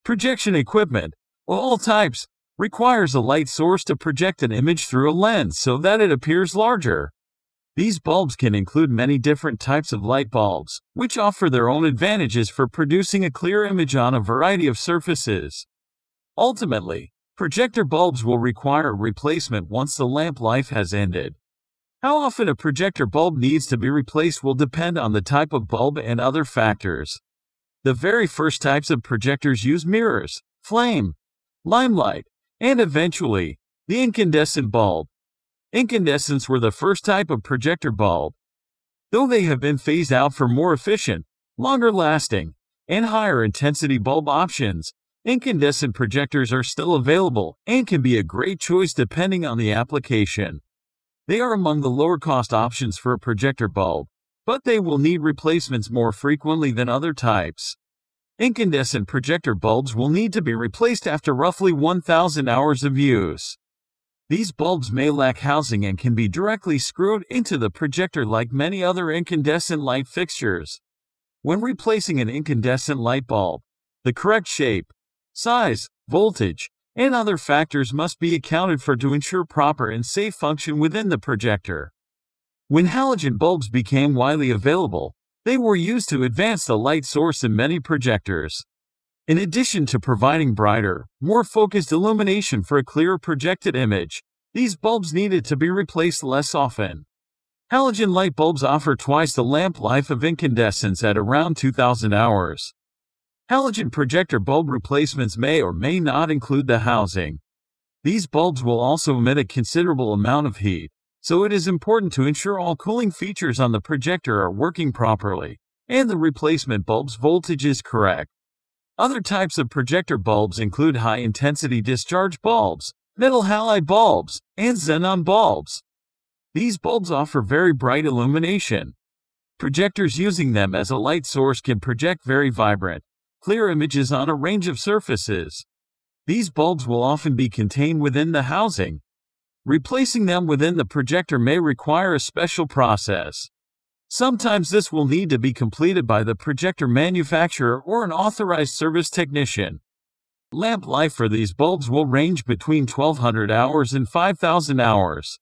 Projection equipment, of all types, requires a light source to project an image through a lens so that it appears larger. These bulbs can include many different types of light bulbs, which offer their own advantages for producing a clear image on a variety of surfaces. Ultimately, projector bulbs will require replacement once the lamp life has ended. How often a projector bulb needs to be replaced will depend on the type of bulb and other factors. The very first types of projectors use mirrors, flame, limelight, and eventually, the incandescent bulb. Incandescents were the first type of projector bulb. Though they have been phased out for more efficient, longer lasting, and higher intensity bulb options, incandescent projectors are still available and can be a great choice depending on the application. They are among the lower cost options for a projector bulb, but they will need replacements more frequently than other types. Incandescent projector bulbs will need to be replaced after roughly 1,000 hours of use. These bulbs may lack housing and can be directly screwed into the projector like many other incandescent light fixtures. When replacing an incandescent light bulb, the correct shape, size, voltage, and other factors must be accounted for to ensure proper and safe function within the projector. When halogen bulbs became widely available, they were used to advance the light source in many projectors. In addition to providing brighter, more focused illumination for a clearer projected image, these bulbs needed to be replaced less often. Halogen light bulbs offer twice the lamp life of incandescents at around 2,000 hours. Halogen projector bulb replacements may or may not include the housing. These bulbs will also emit a considerable amount of heat, so it is important to ensure all cooling features on the projector are working properly, and the replacement bulb's voltage is correct. Other types of projector bulbs include high-intensity discharge bulbs, metal halide bulbs, and xenon bulbs. These bulbs offer very bright illumination. Projectors using them as a light source can project very vibrant, clear images on a range of surfaces. These bulbs will often be contained within the housing. Replacing them within the projector may require a special process. Sometimes this will need to be completed by the projector manufacturer or an authorized service technician. Lamp life for these bulbs will range between 1,200 hours and 5,000 hours.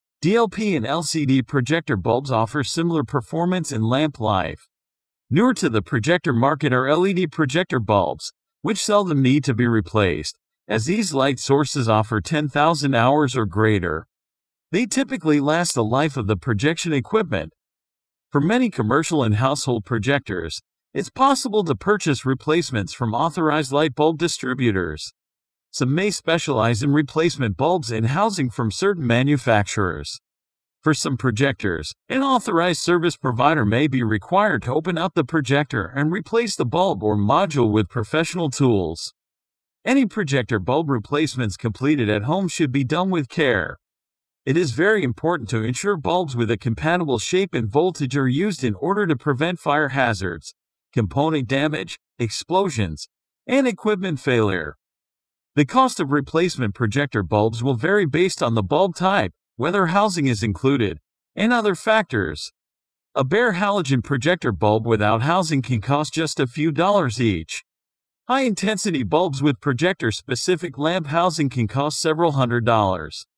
DLP and LCD projector bulbs offer similar performance and lamp life. Newer to the projector market are LED projector bulbs, which seldom need to be replaced, as these light sources offer 10,000 hours or greater. They typically last the life of the projection equipment. For many commercial and household projectors, it's possible to purchase replacements from authorized light bulb distributors. Some may specialize in replacement bulbs and housing from certain manufacturers. For some projectors, an authorized service provider may be required to open up the projector and replace the bulb or module with professional tools. Any projector bulb replacements completed at home should be done with care. It is very important to ensure bulbs with a compatible shape and voltage are used in order to prevent fire hazards, component damage, explosions, and equipment failure. The cost of replacement projector bulbs will vary based on the bulb type, whether housing is included, and other factors. A bare halogen projector bulb without housing can cost just a few dollars each. High-intensity bulbs with projector-specific lamp housing can cost several $100s.